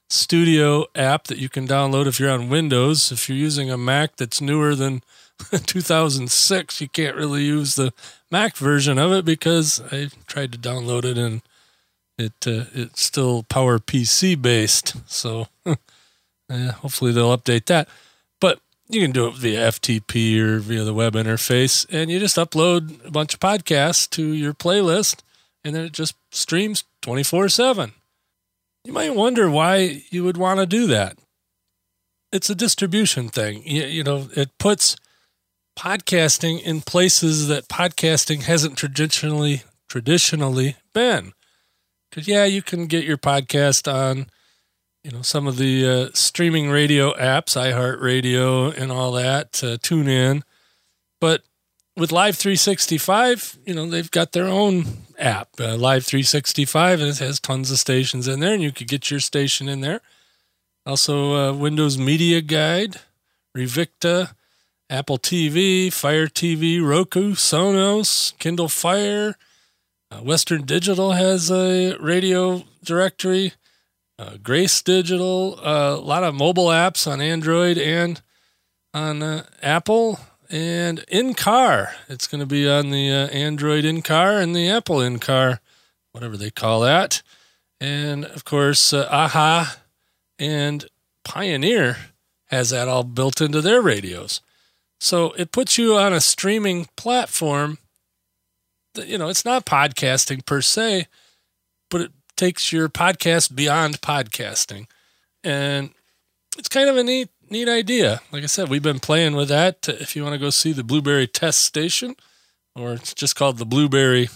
Studio app that you can download if you're on Windows. If you're using a Mac that's newer than two thousand six, you can't really use the Mac version of it because I tried to download it and it uh, it's still PowerPC based. So uh, hopefully they'll update that. But you can do it via F T P or via the web interface, and you just upload a bunch of podcasts to your playlist, and then it just streams twenty-four seven. You might wonder why you would want to do that. It's a distribution thing. You, you know, it puts podcasting in places that podcasting hasn't traditionally traditionally been. Because, yeah, you can get your podcast on, you know, some of the uh, streaming radio apps, iHeartRadio and all that, to tune in. But with Live three sixty-five, you know, they've got their own app, uh, Live three sixty-five, and it has tons of stations in there, and you could get your station in there. Also, uh, Windows Media Guide, Revicta, Apple T V, Fire T V, Roku, Sonos, Kindle Fire. Uh, Western Digital has a radio directory. Uh, Grace Digital, uh, a lot of mobile apps on Android and on uh, Apple. And in-car, it's going to be on the uh, Android in-car and the Apple in-car, whatever they call that. And, of course, uh, AHA and Pioneer has that all built into their radios. So it puts you on a streaming platform that, you know, it's not podcasting per se, but it takes your podcast beyond podcasting. And it's kind of a neat Neat idea. Like I said, we've been playing with that. If you want to go see the Blueberry Test Station, or it's just called the Blueberry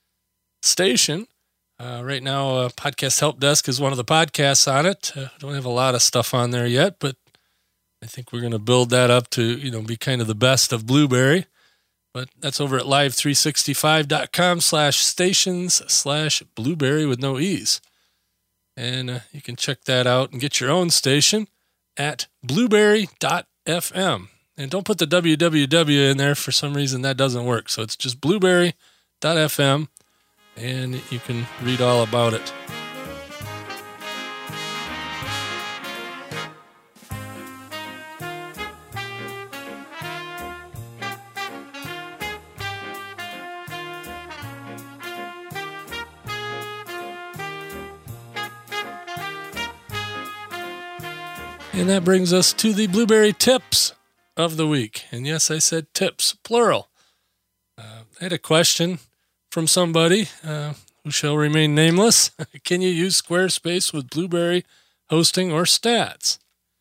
Station. Uh, right now, uh, Podcast Help Desk is one of the podcasts on it. Uh, don't have a lot of stuff on there yet, but I think we're going to build that up to, you know, be kind of the best of Blueberry. But that's over at live three sixty-five dot com slash stations slash Blueberry with no E's. And uh, you can check that out and get your own station at blueberry dot f m. And don't put the W W W in there. For some reason, that doesn't work. So it's just blueberry dot f m, and you can read all about it. And that brings us to the Blueberry Tips of the week. And yes, I said tips, plural. Uh, I had a question from somebody uh, who shall remain nameless. Can you use Squarespace with Blueberry hosting or stats?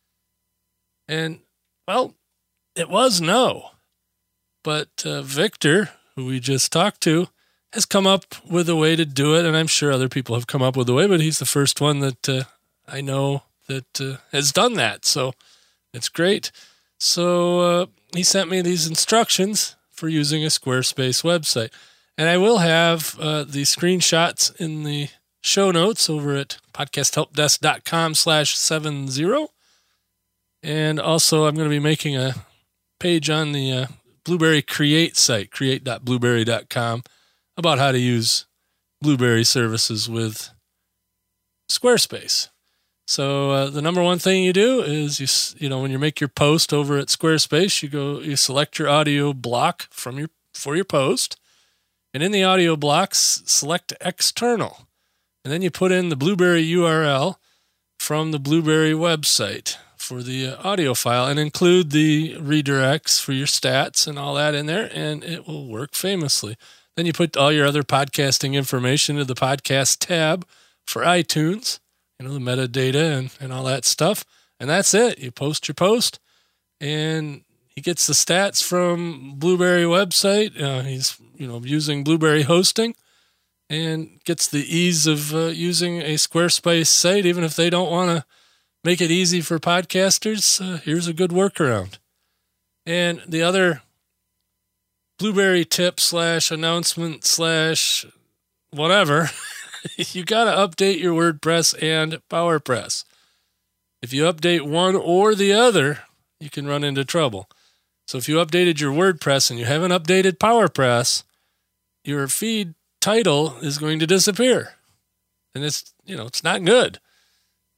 And, well, it was no. But uh, Victor, who we just talked to, has come up with a way to do it. And I'm sure other people have come up with a way, but he's the first one that uh, I know that uh, has done that. So it's great. So uh, he sent me these instructions for using a Squarespace website. And I will have uh, the screenshots in the show notes over at podcast help desk dot com slash seven zero. And also I'm going to be making a page on the uh, Blueberry Create site, create dot blueberry dot com, about how to use Blueberry services with Squarespace. So uh, the number one thing you do is, you you know, when you make your post over at Squarespace, you go, you select your audio block from your for your post, and in the audio blocks, select external, and then you put in the Blueberry U R L from the Blueberry website for the uh, audio file, and include the redirects for your stats and all that in there, and it will work famously. Then you put all your other podcasting information into the podcast tab for iTunes. You know, the metadata and, and all that stuff. And that's it. You post your post, and he gets the stats from Blueberry website. Uh, he's, you know, using Blueberry hosting, and gets the ease of uh, using a Squarespace site. Even if they don't want to make it easy for podcasters, uh, here's a good workaround. And the other Blueberry tip slash announcement slash whatever, you got to update your WordPress and PowerPress. If you update one or the other, you can run into trouble. So if you updated your WordPress and you haven't updated PowerPress, your feed title is going to disappear. And it's, you know, it's not good.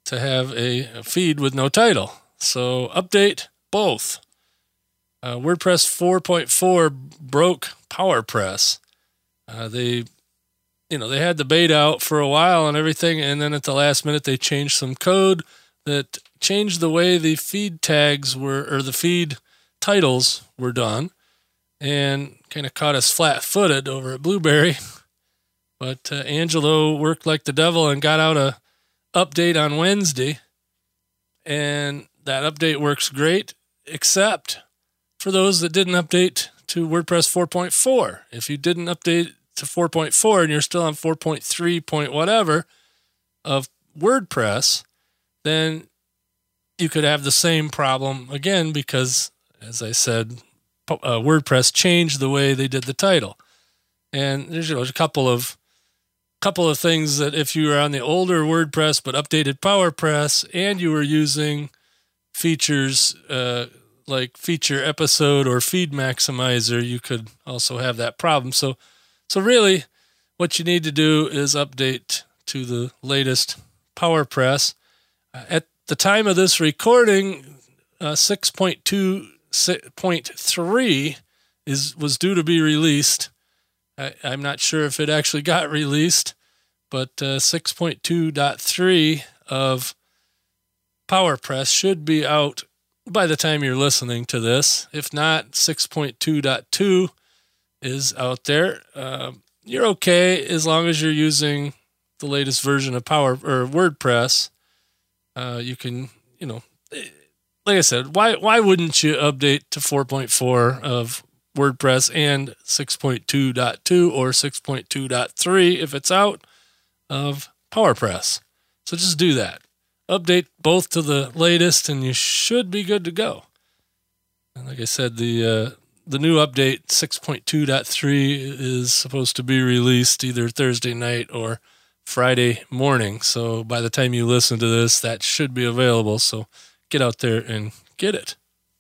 to have a, a feed with no title. So update both. Uh, WordPress four point four broke PowerPress. Uh, they, you know, they had the beta out for a while and everything, and then at the last minute they changed some code that changed the way the feed tags were, or the feed titles were done, and kind of caught us flat-footed over at Blueberry. But uh, Angelo worked like the devil and got out a update on Wednesday, and that update works great, except for those that didn't update to WordPress four point four. If you didn't update to four point four and you're still on four point three point whatever of WordPress, then you could have the same problem again because, as I said, uh, WordPress changed the way they did the title. And there's, you know, a couple of couple of things that if you were on the older WordPress but updated PowerPress and you were using features uh, like feature episode or feed maximizer, you could also have that problem. So, so really what you need to do is update to the latest PowerPress. Uh, at the time of this recording, uh, six point two point three is was due to be released. I, I'm not sure if it actually got released, but uh, six point two point three of PowerPress should be out by the time you're listening to this. If not, six point two point two is out there. Uh, you're okay as long as you're using the latest version of Power or WordPress. Uh, you can, you know, like I said, why why wouldn't you update to four point four of WordPress and six point two point two or six point two point three if it's out of PowerPress? So just do that. Update both to the latest and you should be good to go. And like I said, the uh, the new update six point two point three is supposed to be released either Thursday night or Friday morning. So by the time you listen to this, that should be available. So get out there and get it.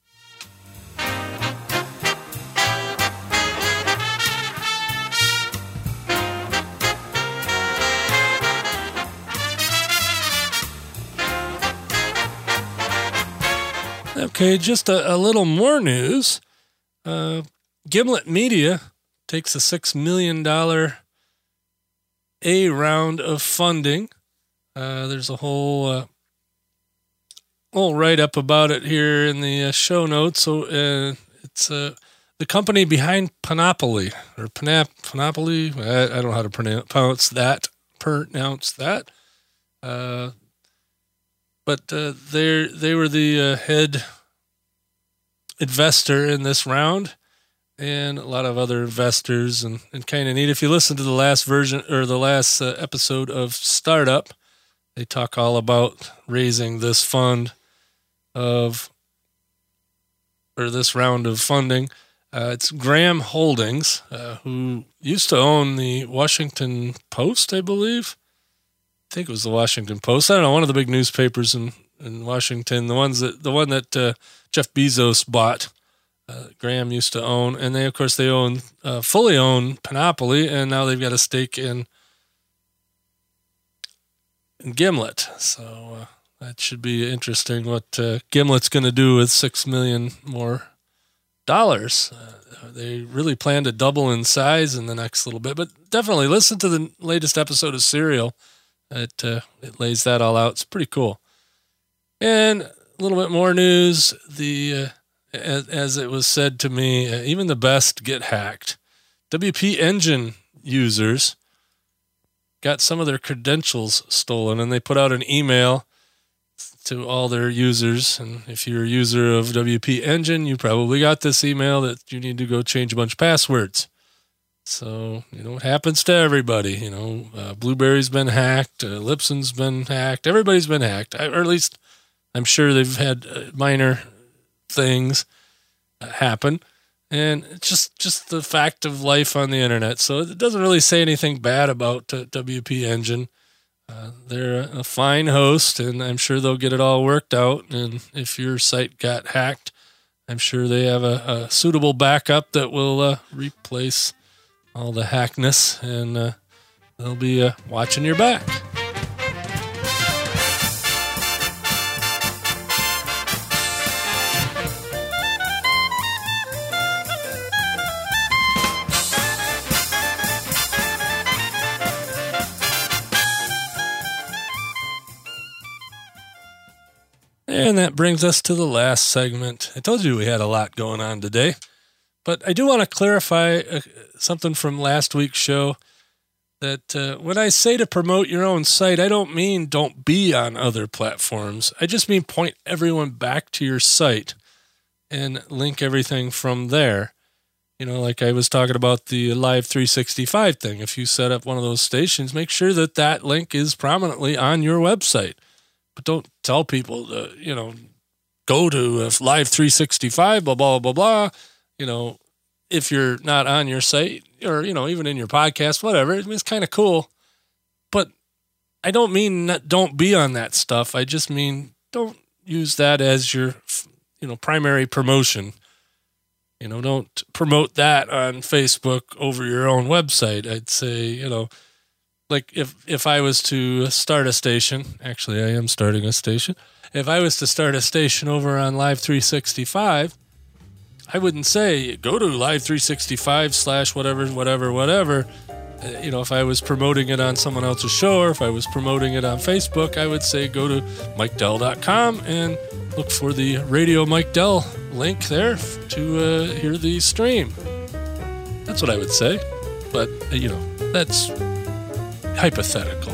Okay, just a, a little more news. Uh, Gimlet Media takes a six million dollars A round of funding. Uh, there's a whole uh, whole write-up about it here in the uh, show notes. So uh, it's uh, the company behind Panopoly, or Panap- Panopoly. I, I don't know how to pronounce that. Pronounce that. Uh, but uh, they they were the uh, head investor in this round, and a lot of other investors, and, and kind of neat. If you listen to the last version or the last uh, episode of Startup, they talk all about raising this fund of, or this round of funding. Uh, it's Graham Holdings, uh, who used to own the Washington Post, I believe. I think it was the Washington Post. I don't know, one of the big newspapers in, in Washington, the ones that the one that uh, Jeff Bezos bought. Uh, Graham used to own, and they, of course, they own uh, fully own Panopoly, and now they've got a stake in, in Gimlet. So uh, that should be interesting. What uh, Gimlet's going to do with six million more dollars? Uh, they really plan to double in size in the next little bit. But definitely listen to the latest episode of Serial. It uh, it lays that all out. It's pretty cool. And a little bit more news. The uh, as, as it was said to me, uh, even the best get hacked. W P Engine users got some of their credentials stolen, and they put out an email to all their users. And if you're a user of W P Engine, you probably got this email that you need to go change a bunch of passwords. So, you know, it happens to everybody. You know, uh, Blueberry's been hacked, uh, Libsyn's been hacked, everybody's been hacked, I, or at least I'm sure they've had uh, minor things uh, happen. And it's just, just the fact of life on the internet. So it doesn't really say anything bad about uh, W P Engine. Uh, they're a, a fine host, and I'm sure they'll get it all worked out. And if your site got hacked, I'm sure they have a, a suitable backup that will uh, replace all the hackness, and uh, they'll be uh, watching your back. And that brings us to the last segment. I told you we had a lot going on today, but I do want to clarify uh, something from last week's show, that uh, when I say to promote your own site, I don't mean don't be on other platforms. I just mean point everyone back to your site and link everything from there. You know, like I was talking about the Live three sixty-five thing. If you set up one of those stations, make sure that that link is prominently on your website. But don't tell people to, you know, go to Live three sixty-five, blah, blah, blah, blah. You know, if you're not on your site or, you know, even in your podcast, whatever, it's kind of cool. But I don't mean not, don't be on that stuff. I just mean don't use that as your, you know, primary promotion. You know, don't promote that on Facebook over your own website. I'd say, you know, like if, if I was to start a station, actually I am starting a station. If I was to start a station over on Live three sixty-five, I wouldn't say go to Live three sixty-five slash whatever, whatever, whatever. Uh, you know, if I was promoting it on someone else's show or if I was promoting it on Facebook, I would say go to Mike Dell dot com and look for the Radio Mike Dell link there to uh, hear the stream. That's what I would say. But, uh, you know, that's hypothetical.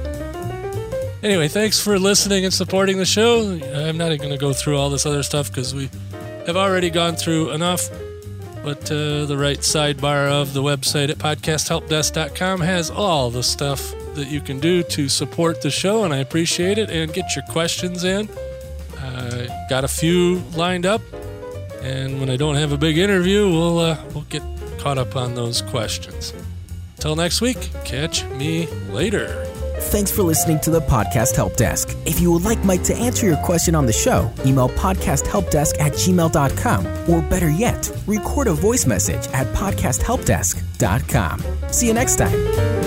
Anyway, thanks for listening and supporting the show. I'm not going to go through all this other stuff because we have already gone through enough. But uh, the right sidebar of the website at podcast help desk dot com has all the stuff that you can do to support the show, and I appreciate it. And get your questions in. Uh, got a few lined up, and when I don't have a big interview, we'll uh, we'll get caught up on those questions. Till next week, catch me later. Thanks for listening to the Podcast Help Desk. If you would like Mike to answer your question on the show, email podcast help desk at gmail dot com, or better yet, record a voice message at podcast help desk dot com. See you next time.